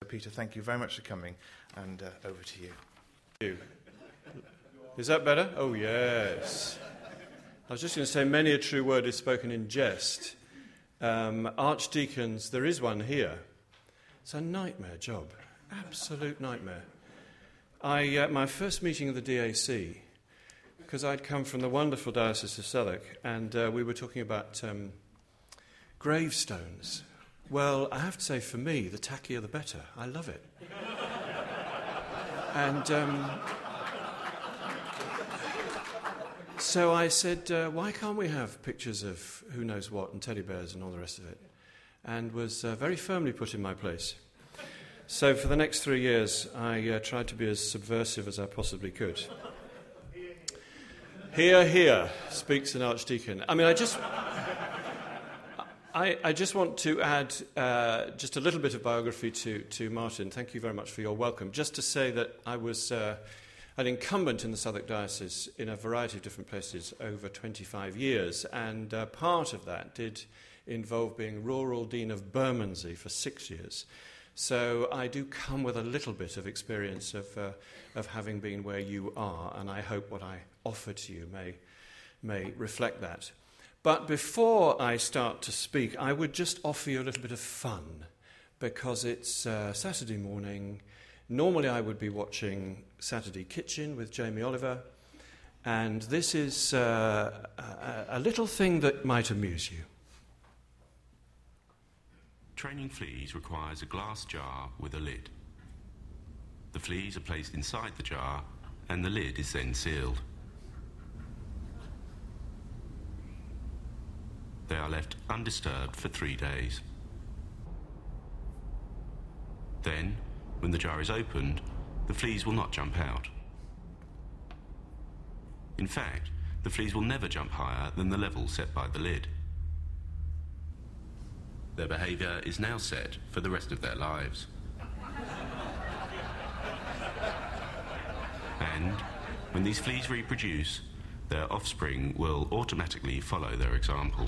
Peter, thank you very much for coming, and over to you. Is that better? Oh, yes. I was just going to say, many a true word is spoken in jest. Archdeacons, there is one here. It's a nightmare job, absolute nightmare. My first meeting of the DAC, because I'd come from the wonderful Diocese of Southwark, and we were talking about gravestones. Well, I have to say, for me, the tackier the better. I love it. And so I said, why can't we have pictures of who knows what and teddy bears and all the rest of it? And was very firmly put in my place. So for the next 3 years, I tried to be as subversive as I possibly could. Hear, hear, speaks an archdeacon. I mean, I just want to add just a little bit of biography to Martin. Thank you very much for your welcome. Just to say that I was an incumbent in the Southwark Diocese in a variety of different places over 25 years, and part of that did involve being Rural Dean of Bermondsey for 6 years. So I do come with a little bit of experience of having been where you are, and I hope what I offer to you may reflect that. But before I start to speak, I would just offer you a little bit of fun, because it's Saturday morning. Normally I would be watching Saturday Kitchen with Jamie Oliver, and this is a little thing that might amuse you. Training fleas requires a glass jar with a lid. The fleas are placed inside the jar, and the lid is then sealed. They are left undisturbed for 3 days. Then, when the jar is opened, the fleas will not jump out. In fact, the fleas will never jump higher than the level set by the lid. Their behaviour is now set for the rest of their lives. And when these fleas reproduce, their offspring will automatically follow their example.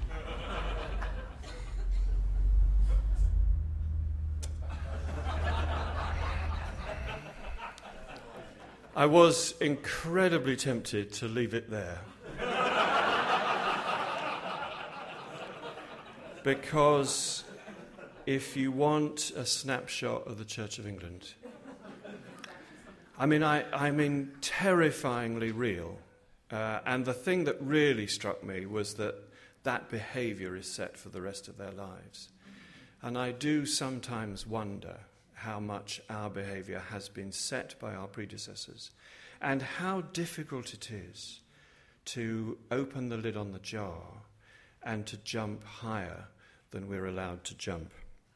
I was incredibly tempted to leave it there. Because if you want a snapshot of the Church of England, I mean, terrifyingly real. And the thing that really struck me was that behaviour is set for the rest of their lives. And I do sometimes wonder how much our behaviour has been set by our predecessors, and how difficult it is to open the lid on the jar and to jump higher than we're allowed to jump.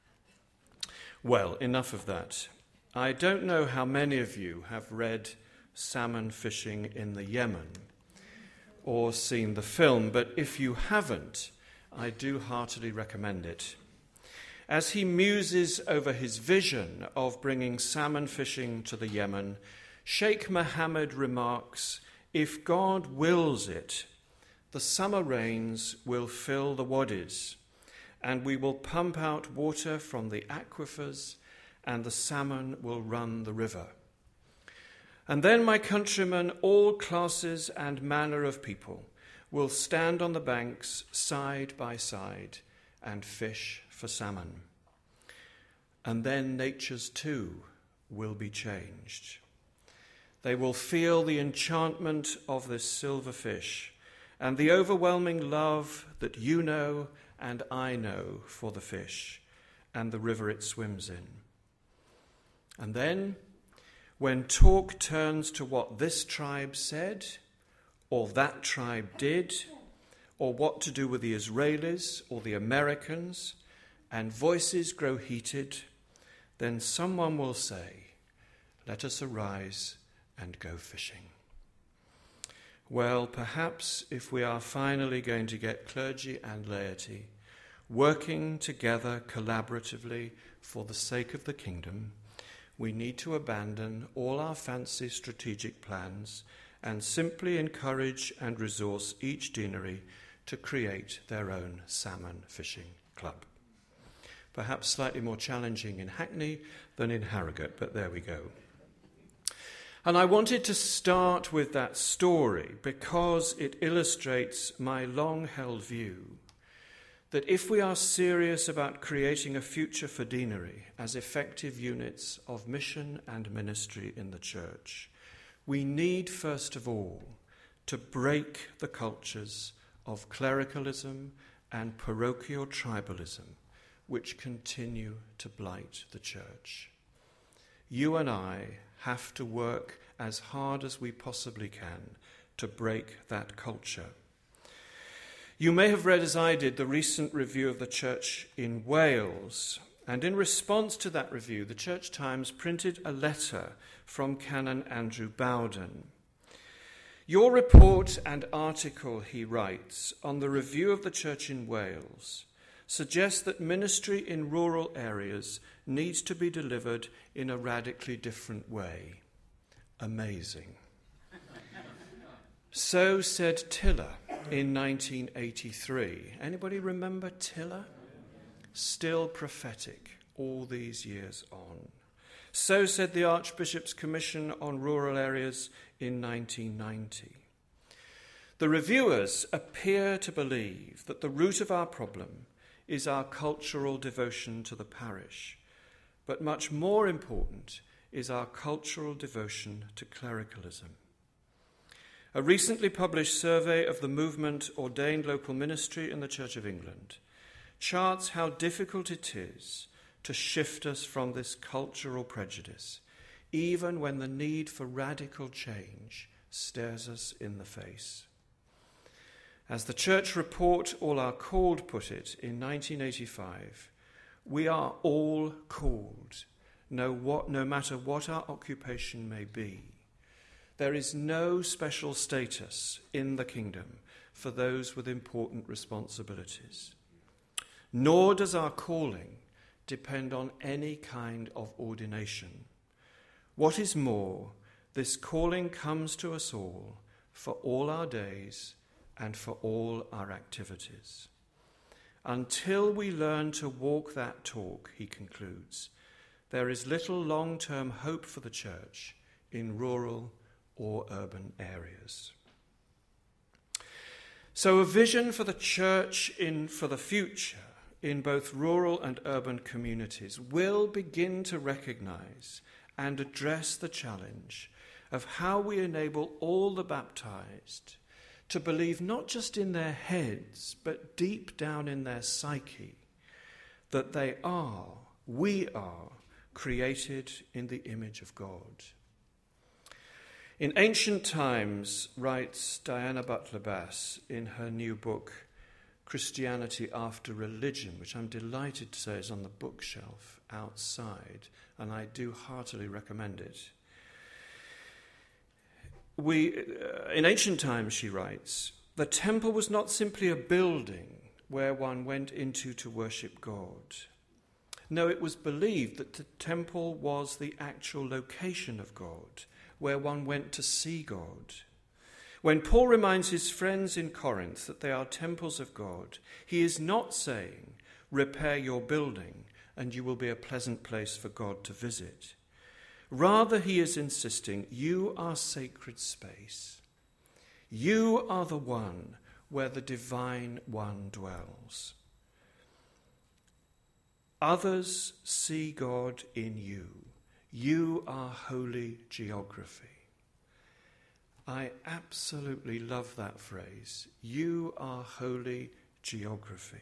Well, enough of that. I don't know how many of you have read Salmon Fishing in the Yemen or seen the film, but if you haven't, I do heartily recommend it. As he muses over his vision of bringing salmon fishing to the Yemen, Sheikh Mohammed remarks, "If God wills it, the summer rains will fill the wadis, and we will pump out water from the aquifers, and the salmon will run the river. And then, my countrymen, all classes and manner of people, will stand on the banks side by side and fish for salmon. And then natures too will be changed. They will feel the enchantment of this silver fish and the overwhelming love that you know and I know for the fish and the river it swims in. And then, when talk turns to what this tribe said, or that tribe did, or what to do with the Israelis or the Americans, and voices grow heated, then someone will say, 'Let us arise and go fishing.' Well, perhaps if we are finally going to get clergy and laity working together collaboratively for the sake of the kingdom, we need to abandon all our fancy strategic plans and simply encourage and resource each deanery to create their own salmon fishing club. Perhaps slightly more challenging in Hackney than in Harrogate, but there we go. And I wanted to start with that story because it illustrates my long-held view that if we are serious about creating a future for deanery as effective units of mission and ministry in the church, we need, first of all, to break the cultures of clericalism and parochial tribalism which continue to blight the church. You and I have to work as hard as we possibly can to break that culture. You may have read, as I did, the recent review of the church in Wales, and in response to that review, the Church Times printed a letter from Canon Andrew Bowden. Your report and article, he writes, on the review of the church in Wales suggests that ministry in rural areas needs to be delivered in a radically different way. Amazing. So said Tiller in 1983. Anybody remember Tiller? Still prophetic all these years on. So said the Archbishop's Commission on Rural Areas in 1990. The reviewers appear to believe that the root of our problem is our cultural devotion to the parish, but much more important is our cultural devotion to clericalism. A recently published survey of the movement Ordained Local Ministry in the Church of England charts how difficult it is to shift us from this cultural prejudice, even when the need for radical change stares us in the face. As the church report All Are Called put it in 1985, we are all called, no matter what our occupation may be. There is no special status in the kingdom for those with important responsibilities. Nor does our calling depend on any kind of ordination. What is more, this calling comes to us all for all our days and for all our activities. Until we learn to walk that talk, he concludes, there is little long-term hope for the church in rural or urban areas. So a vision for the church for the future in both rural and urban communities will begin to recognize and address the challenge of how we enable all the baptized to believe not just in their heads, but deep down in their psyche, that we are created in the image of God. In ancient times, writes Diana Butler Bass in her new book, Christianity After Religion, which I'm delighted to say is on the bookshelf outside, and I do heartily recommend it. In ancient times, she writes, the temple was not simply a building where one went into to worship God. No, it was believed that the temple was the actual location of God, where one went to see God. When Paul reminds his friends in Corinth that they are temples of God, he is not saying, repair your building and you will be a pleasant place for God to visit. Rather, he is insisting, you are sacred space. You are the one where the divine one dwells. Others see God in you. You are holy geography. I absolutely love that phrase. You are holy geography.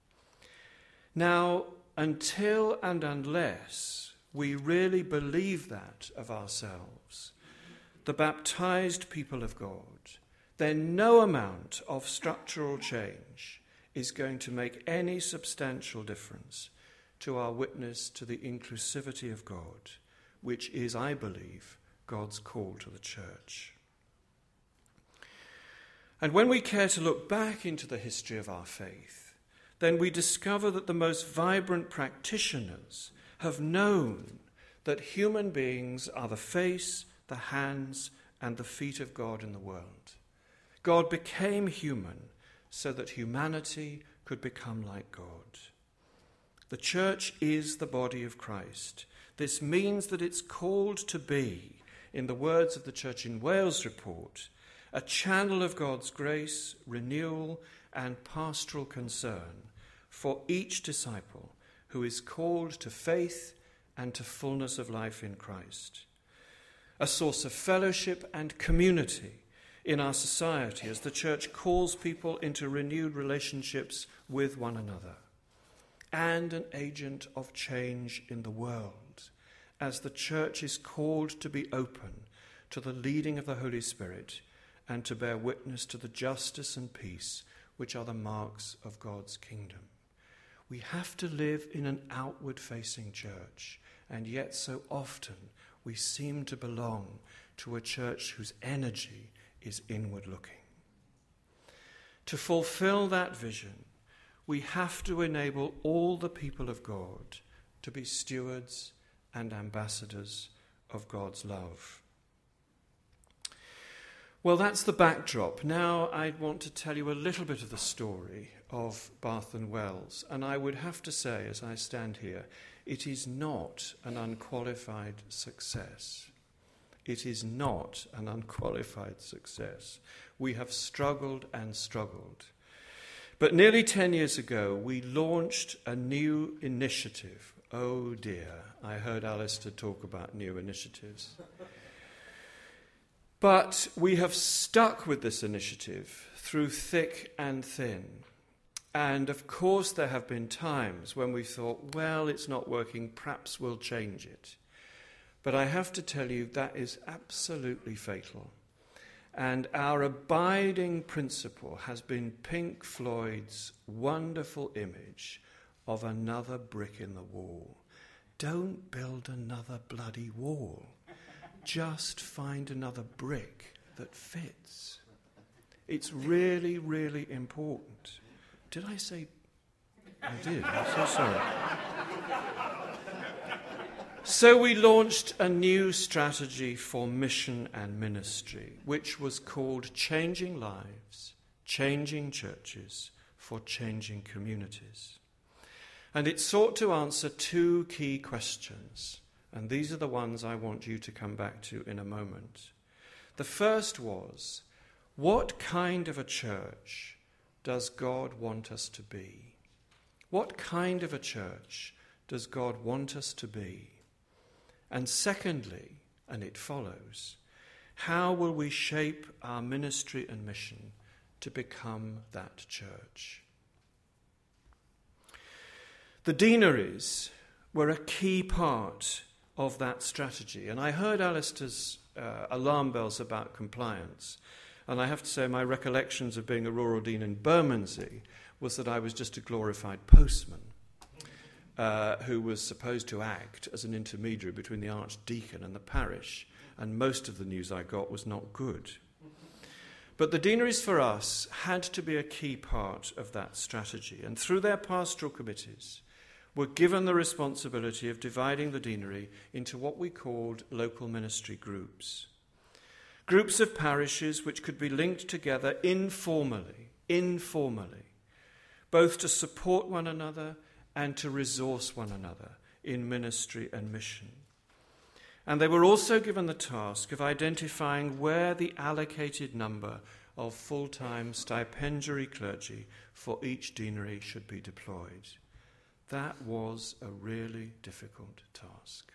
Now, until and unless we really believe that of ourselves, the baptized people of God, then no amount of structural change is going to make any substantial difference to our witness to the inclusivity of God, which is, I believe, God's call to the church. And when we care to look back into the history of our faith, then we discover that the most vibrant practitioners have known that human beings are the face, the hands, and the feet of God in the world. God became human so that humanity could become like God. The church is the body of Christ. This means that it's called to be, in the words of the Church in Wales report, a channel of God's grace, renewal, and pastoral concern for each disciple who is called to faith and to fullness of life in Christ. A source of fellowship and community in our society as the church calls people into renewed relationships with one another, and an agent of change in the world as the church is called to be open to the leading of the Holy Spirit and to bear witness to the justice and peace which are the marks of God's kingdom. We have to live in an outward-facing church, and yet so often we seem to belong to a church whose energy is inward-looking. To fulfill that vision, we have to enable all the people of God to be stewards and ambassadors of God's love. Well, that's the backdrop. Now I want to tell you a little bit of the story of Bath and Wells. And I would have to say, as I stand here, it is not an unqualified success. It is not an unqualified success. We have struggled and struggled. But nearly 10 years ago, we launched a new initiative. Oh dear, I heard Alistair talk about new initiatives. But we have stuck with this initiative through thick and thin. And of course there have been times when we thought, well, it's not working, perhaps we'll change it. But I have to tell you, that is absolutely fatal. And our abiding principle has been Pink Floyd's wonderful image of another brick in the wall. Don't build another bloody wall. Just find another brick that fits. It's really, really important. Did I say? I did. I'm so sorry. So we launched a new strategy for mission and ministry, which was called Changing Lives, Changing Churches for Changing Communities. And it sought to answer two key questions. And these are the ones I want you to come back to in a moment. The first was, what kind of a church does God want us to be? What kind of a church does God want us to be? And secondly, and it follows, how will we shape our ministry and mission to become that church? The deaneries were a key part of that strategy. And I heard Alistair's alarm bells about compliance. And I have to say my recollections of being a rural dean in Bermondsey was that I was just a glorified postman who was supposed to act as an intermediary between the archdeacon and the parish. And most of the news I got was not good. But the deaneries for us had to be a key part of that strategy. And through their pastoral committees, were given the responsibility of dividing the deanery into what we called local ministry groups. Groups of parishes which could be linked together informally, both to support one another and to resource one another in ministry and mission. And they were also given the task of identifying where the allocated number of full-time stipendiary clergy for each deanery should be deployed. That was a really difficult task.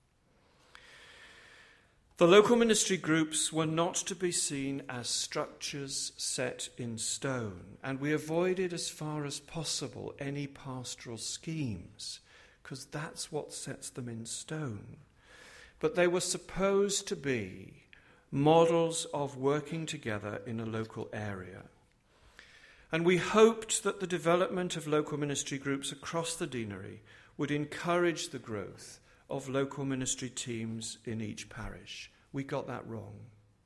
The local ministry groups were not to be seen as structures set in stone, and we avoided as far as possible any pastoral schemes, because that's what sets them in stone. But they were supposed to be models of working together in a local area. And we hoped that the development of local ministry groups across the deanery would encourage the growth of local ministry teams in each parish. We got that wrong.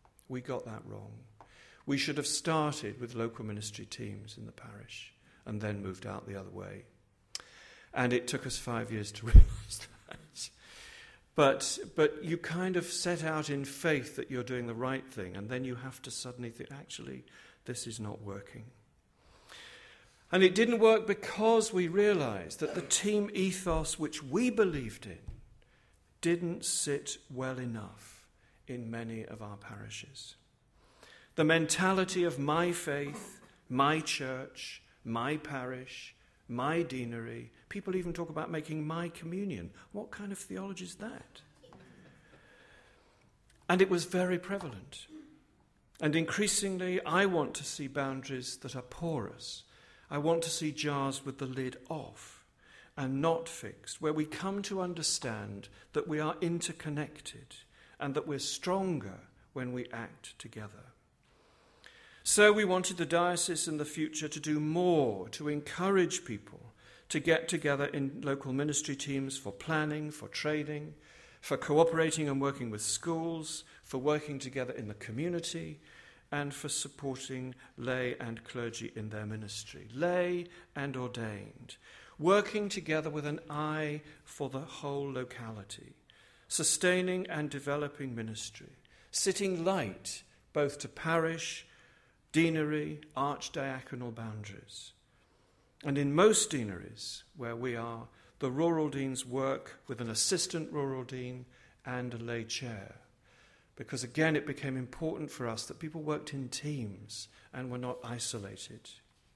We should have started with local ministry teams in the parish and then moved out the other way. And it took us 5 years to realise that. But you kind of set out in faith that you're doing the right thing, and then you have to suddenly think, actually, this is not working. And it didn't work because we realized that the team ethos which we believed in didn't sit well enough in many of our parishes. The mentality of my faith, my church, my parish, my deanery. People even talk about making my communion. What kind of theology is that? And it was very prevalent. And increasingly, I want to see boundaries that are porous. I want to see jars with the lid off and not fixed, where we come to understand that we are interconnected and that we're stronger when we act together. So we wanted the diocese in the future to do more, to encourage people to get together in local ministry teams for planning, for training, for cooperating and working with schools, for working together in the community, and for supporting lay and clergy in their ministry, lay and ordained, working together with an eye for the whole locality, sustaining and developing ministry, sitting light both to parish, deanery, archdiaconal boundaries. And in most deaneries where we are, the rural deans work with an assistant rural dean and a lay chair. Because again, it became important for us that people worked in teams and were not isolated.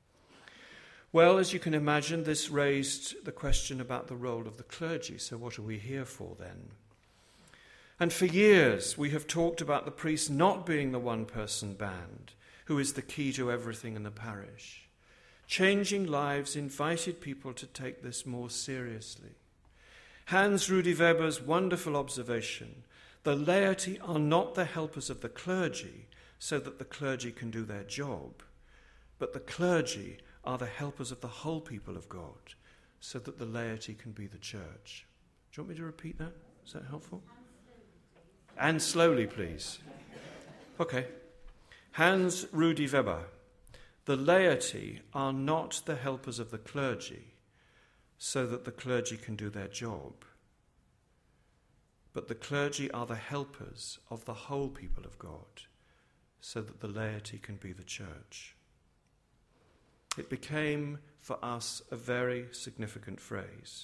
Well, as you can imagine, this raised the question about the role of the clergy. So what are we here for then? And for years, we have talked about the priest not being the one-person band who is the key to everything in the parish. Changing Lives invited people to take this more seriously. Hans Rudi Weber's wonderful observation, the laity are not the helpers of the clergy so that the clergy can do their job, but the clergy are the helpers of the whole people of God so that the laity can be the church. Do you want me to repeat that? Is that helpful? And slowly, please. Okay. Hans Rudi Weber. The laity are not the helpers of the clergy so that the clergy can do their job, but the clergy are the helpers of the whole people of God so that the laity can be the church. It became for us a very significant phrase.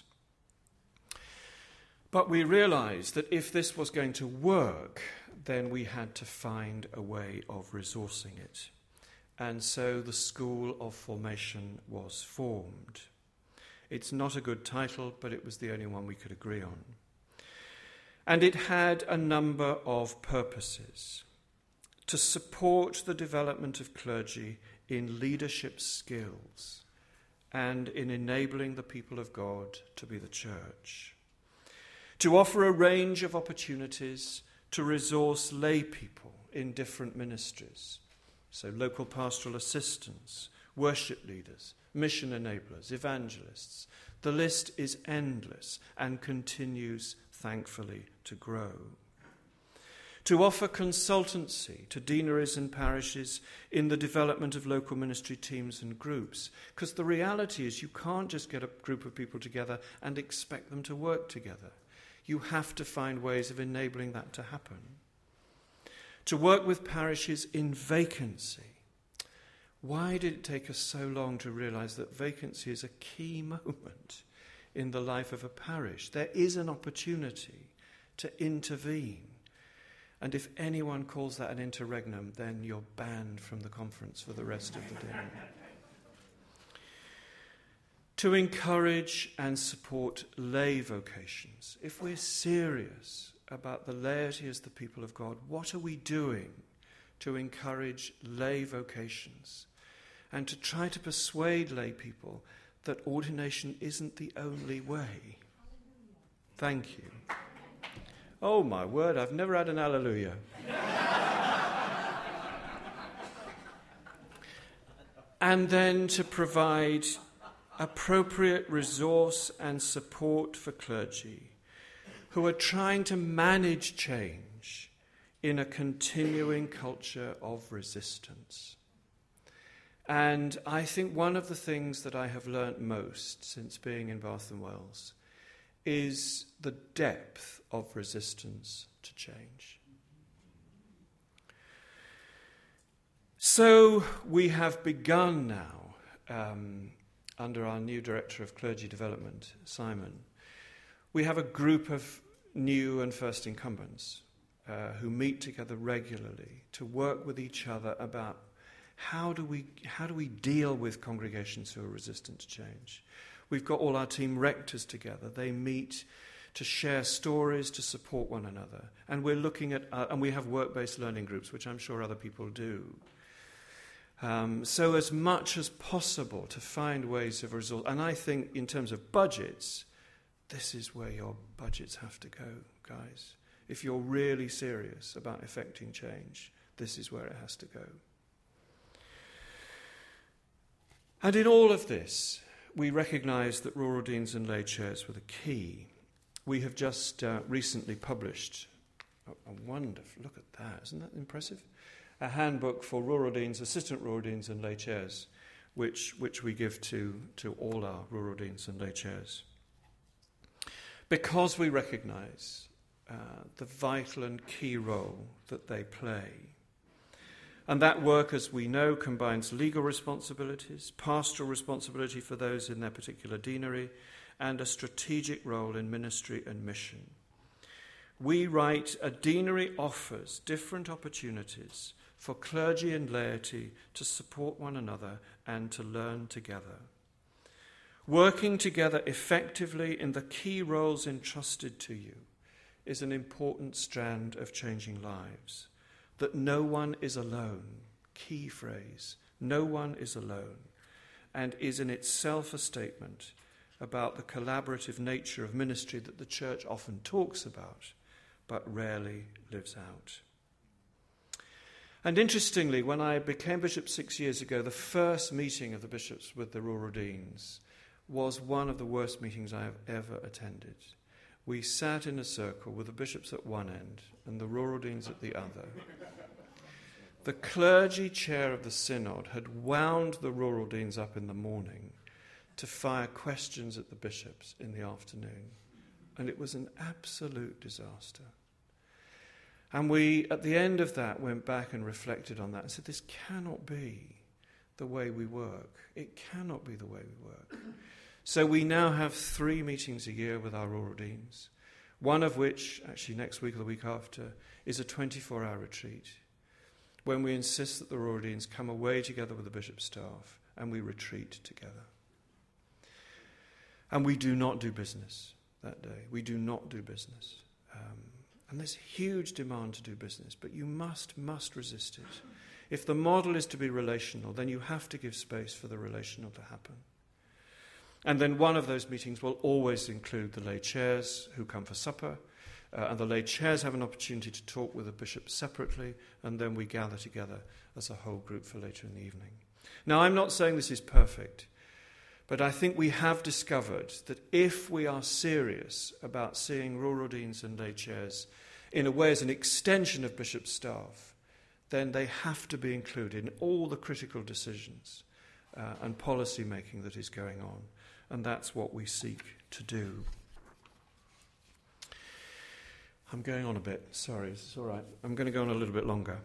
But we realized that if this was going to work, then we had to find a way of resourcing it. And so the School of Formation was formed. It's not a good title, but it was the only one we could agree on. And it had a number of purposes: to support the development of clergy in leadership skills and in enabling the people of God to be the church, to offer a range of opportunities to resource lay people in different ministries, so local pastoral assistants, worship leaders, mission enablers, evangelists. The list is endless and continues, thankfully, to grow. To offer consultancy to deaneries and parishes in the development of local ministry teams and groups. Because the reality is you can't just get a group of people together and expect them to work together. You have to find ways of enabling that to happen. To work with parishes in vacancy. Why did it take us so long to realize that vacancy is a key moment in the life of a parish? There is an opportunity to intervene. And if anyone calls that an interregnum, then you're banned from the conference for the rest of the day. To encourage and support lay vocations. If we're serious about the laity as the people of God, what are we doing to encourage lay vocations and to try to persuade lay people that ordination isn't the only way? Thank you. Oh my word, I've never had an hallelujah. And then to provide appropriate resource and support for clergy who are trying to manage change in a continuing culture of resistance. And I think one of the things that I have learnt most since being in Bath and Wells is the depth of resistance to change. So we have begun now under our new Director of Clergy Development, Simon, we have a group of new and first incumbents who meet together regularly to work with each other about how do we deal with congregations who are resistant to change. We've got all our team rectors together. They meet to share stories, to support one another. And we're looking at, and we have work-based learning groups, which I'm sure other people do. So as much as possible to find ways of resource. And I think in terms of budgets, this is where your budgets have to go, guys. If you're really serious about effecting change, this is where it has to go. And in all of this, we recognise that rural deans and lay chairs were the key. We have just recently published a wonderful, look at that, isn't that impressive? A handbook for rural deans, assistant rural deans and lay chairs, which we give to all our rural deans and lay chairs. Because we recognise the vital and key role that they play. And that work, as we know, combines legal responsibilities, pastoral responsibility for those in their particular deanery, and a strategic role in ministry and mission. We write, a deanery offers different opportunities for clergy and laity to support one another and to learn together. Working together effectively in the key roles entrusted to you is an important strand of changing lives. That no one is alone, key phrase, no one is alone, and is in itself a statement about the collaborative nature of ministry that the church often talks about, but rarely lives out. And interestingly, when I became bishop 6 years ago, the first meeting of the bishops with the rural deans was one of the worst meetings I have ever attended. We sat in a circle with the bishops at one end and the rural deans at the other. The clergy chair of the synod had wound the rural deans up in the morning to fire questions at the bishops in the afternoon. And it was an absolute disaster. And we, at the end of that, went back and reflected on that and said, this cannot be the way we work. It cannot be the way we work. So we now have 3 meetings a year with our rural deans, one of which, actually next week or the week after, is a 24-hour retreat, when we insist that the rural deans come away together with the bishop's staff and we retreat together. And we do not do business that day. We do not do business. And there's huge demand to do business, but you must resist it. If the model is to be relational, then you have to give space for the relational to happen. And then one of those meetings will always include the lay chairs who come for supper, and the lay chairs have an opportunity to talk with the bishop separately, and then we gather together as a whole group for later in the evening. Now, I'm not saying this is perfect, but I think we have discovered that if we are serious about seeing rural deans and lay chairs in a way as an extension of bishop's staff, then they have to be included in all the critical decisions and policy making that is going on. And that's what we seek to do. I'm going on a bit. Sorry, it's all right. I'm going to go on a little bit longer.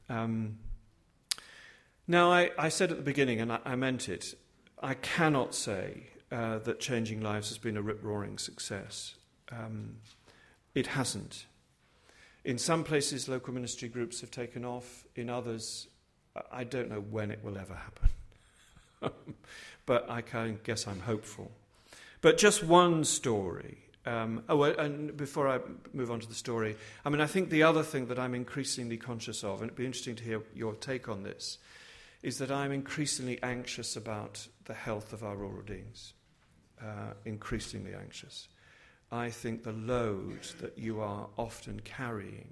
Now, I said at the beginning, and I meant it, I cannot say that Changing Lives has been a rip-roaring success. It hasn't. In some places, local ministry groups have taken off. In others, I don't know when it will ever happen. But I guess I'm hopeful. But just one story. And before I move on to the story, I think the other thing that I'm increasingly conscious of, and it'd be interesting to hear your take on this, is that I'm increasingly anxious about the health of our rural deans. Increasingly anxious. I think the load that you are often carrying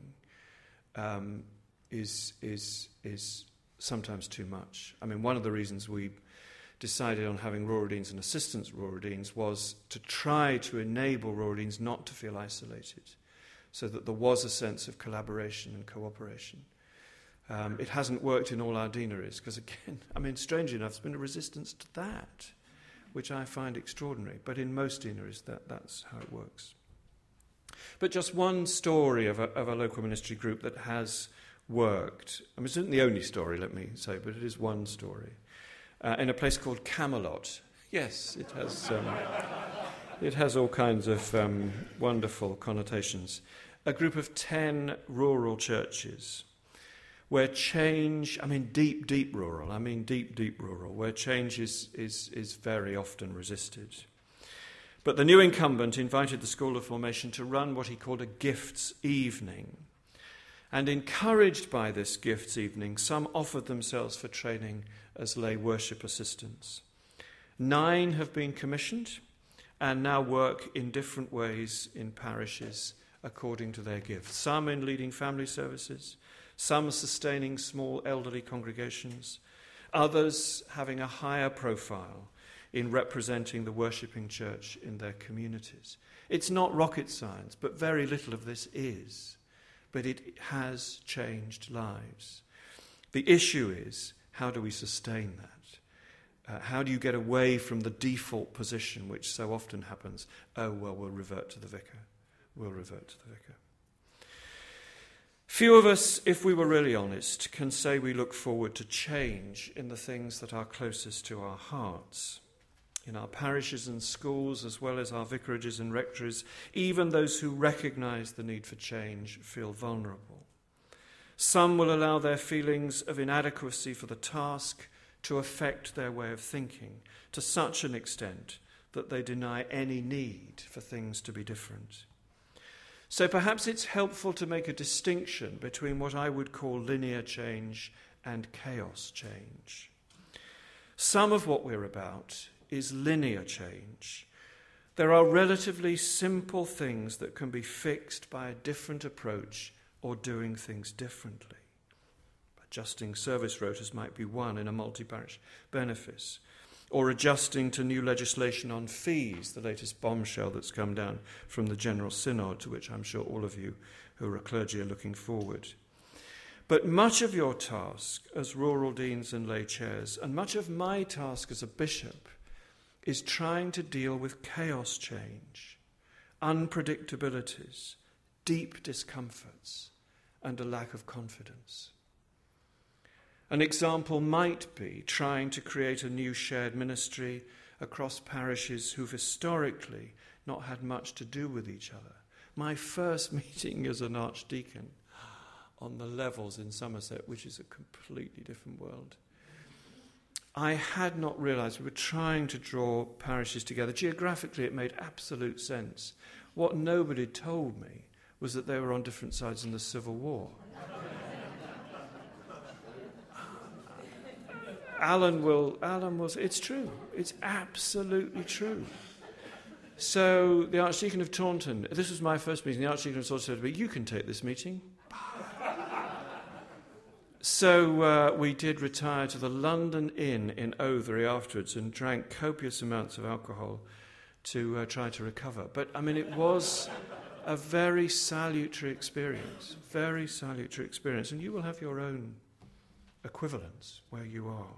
is sometimes too much. One of the reasons we decided on having rural deans and assistant rural deans was to try to enable rural deans not to feel isolated, so that there was a sense of collaboration and cooperation. It hasn't worked in all our deaneries, because again, strangely enough, there's been a resistance to that, which I find extraordinary. But in most deaneries, that's how it works. But just one story of a local ministry group that has worked. It isn't the only story, let me say, but it is one story. In a place called Camelot. Yes, it has all kinds of wonderful connotations. A group of 10 rural churches where change, deep rural, where change is very often resisted. But the new incumbent invited the School of Formation to run what he called a gifts evening. And encouraged by this gifts evening, some offered themselves for training as lay worship assistants. 9 have been commissioned and now work in different ways in parishes according to their gifts. Some in leading family services, some sustaining small elderly congregations, others having a higher profile in representing the worshipping church in their communities. It's not rocket science, but very little of this is. But it has changed lives. The issue is, how do we sustain that? How do you get away from the default position, which so often happens? Oh, well, we'll revert to the vicar. We'll revert to the vicar. Few of us, if we were really honest, can say we look forward to change in the things that are closest to our hearts. In our parishes and schools, as well as our vicarages and rectories, even those who recognise the need for change feel vulnerable. Some will allow their feelings of inadequacy for the task to affect their way of thinking to such an extent that they deny any need for things to be different. So perhaps it's helpful to make a distinction between what I would call linear change and chaos change. Some of what we're about is linear change. There are relatively simple things that can be fixed by a different approach or doing things differently. Adjusting service rotas might be one in a multi-parish benefice, or adjusting to new legislation on fees, the latest bombshell that's come down from the General Synod, to which I'm sure all of you who are clergy are looking forward. But much of your task as rural deans and lay chairs, and much of my task as a bishop, is trying to deal with chaos change, unpredictabilities, deep discomforts, and a lack of confidence. An example might be trying to create a new shared ministry across parishes who've historically not had much to do with each other. My first meeting as an archdeacon on the levels in Somerset, which is a completely different world, I had not realised we were trying to draw parishes together. Geographically, it made absolute sense. What nobody told me was that they were on different sides in the Civil War. Alan will, it's true. It's absolutely true. So the Archdeacon of Taunton, this was my first meeting, the Archdeacon of Taunton said to me, "You can take this meeting." So we did retire to the London Inn in Overy afterwards and drank copious amounts of alcohol to try to recover. But, it was a very salutary experience, and you will have your own equivalents where you are.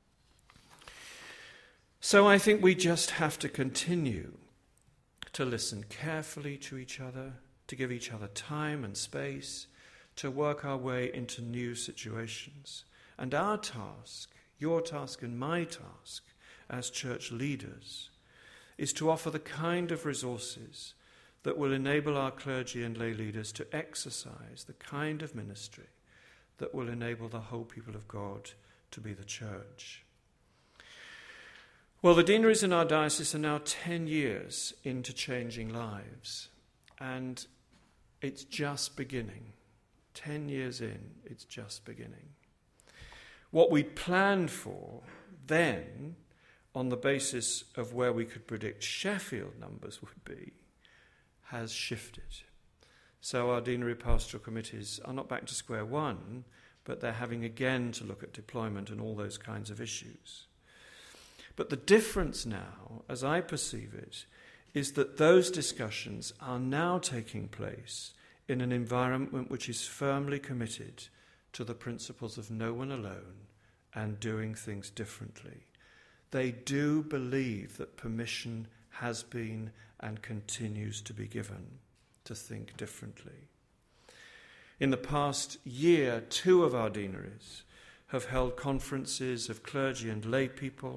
So I think we just have to continue to listen carefully to each other, to give each other time and space, to work our way into new situations. And our task, your task and my task as church leaders, is to offer the kind of resources that will enable our clergy and lay leaders to exercise the kind of ministry that will enable the whole people of God to be the church. Well, the deaneries in our diocese are now 10 years into changing lives, and it's just beginning. 10 years in, it's just beginning. What we planned for then, on the basis of where we could predict Sheffield numbers would be, has shifted. So our deanery pastoral committees are not back to square one, but they're having again to look at deployment and all those kinds of issues. But the difference now, as I perceive it, is that those discussions are now taking place in an environment which is firmly committed to the principles of no one alone and doing things differently. They do believe that permission has been and continues to be given to think differently. In the past year, 2 of our deaneries have held conferences of clergy and lay people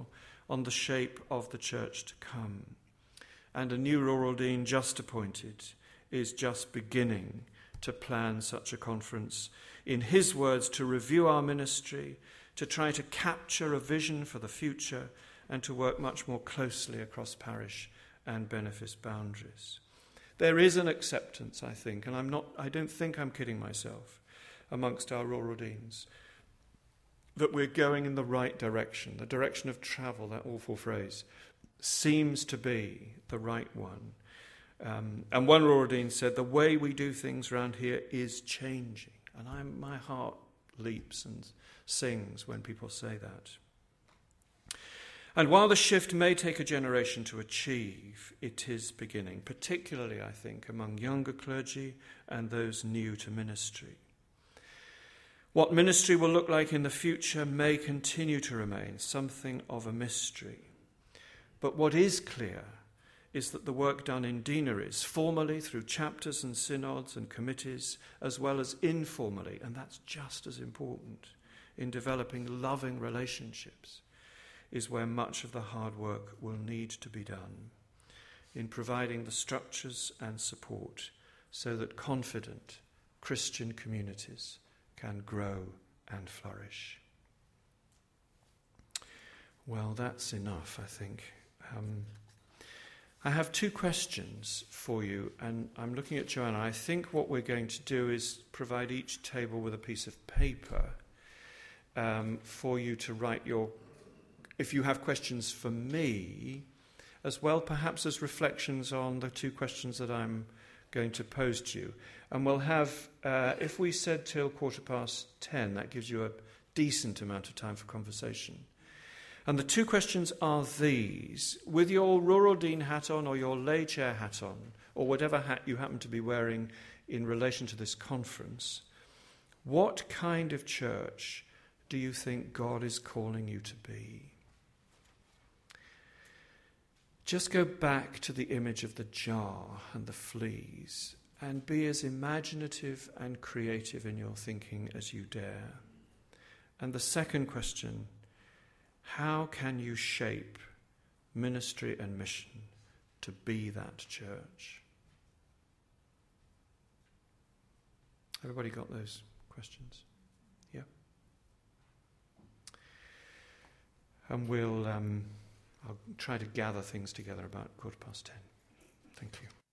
on the shape of the church to come. And a new rural dean just appointed is just beginning to plan such a conference, in his words, to review our ministry, to try to capture a vision for the future, and to work much more closely across parish and benefice boundaries. There is an acceptance, I think, and I don't think I'm kidding myself, amongst our rural deans, that we're going in the right direction. The direction of travel, that awful phrase, seems to be the right one. And one rural dean said, the way we do things around here is changing. And my heart leaps and sings when people say that. And while the shift may take a generation to achieve, it is beginning, particularly, I think, among younger clergy and those new to ministry. What ministry will look like in the future may continue to remain something of a mystery. But what is clear is that the work done in deaneries, formally through chapters and synods and committees, as well as informally, and that's just as important, in developing loving relationships, is where much of the hard work will need to be done, in providing the structures and support so that confident Christian communities can grow and flourish. Well, that's enough, I think. I have two questions for you, and I'm looking at Joanna. I think what we're going to do is provide each table with a piece of paper for you to write if you have questions for me, as well perhaps as reflections on the two questions that I'm going to pose to you. And we'll have, if we said till 10:15, that gives you a decent amount of time for conversation. And the two questions are these. With your rural dean hat on or your lay chair hat on, or whatever hat you happen to be wearing in relation to this conference, what kind of church do you think God is calling you to be? Just go back to the image of the jar and the fleas and be as imaginative and creative in your thinking as you dare. And the second question, how can you shape ministry and mission to be that church? Everybody got those questions? Yeah? And I'll try to gather things together about 10:15. Thank you.